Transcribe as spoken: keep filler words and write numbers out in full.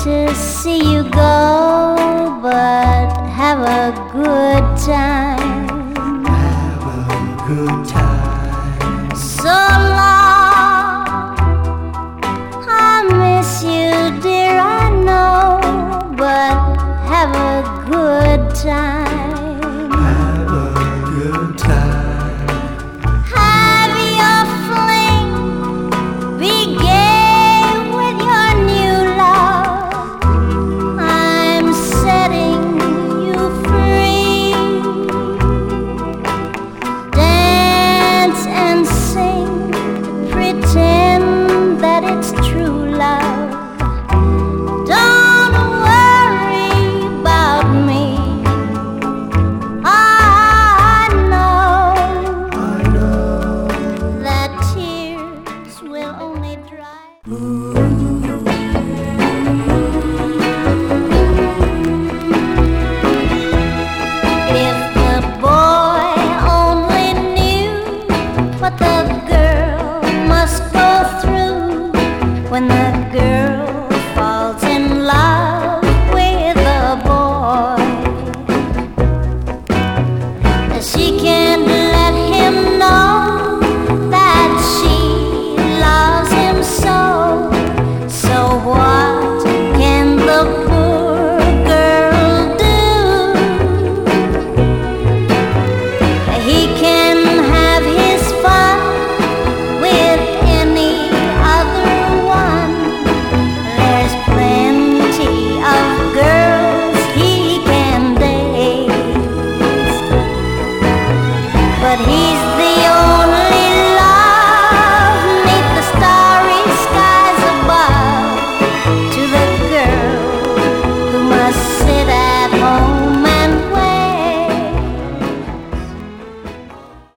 to see you go, but have a good time. Have a good time. So long, I miss you, dear, I know, but have a good time. Have a good time. Have your fling, be gay with your new love. I'm setting you free. Dance and sing, pretend that it's true love. Don't worry about me. I know, I know. that tears will only dry. If the boy only knew what the girl must go through when the girl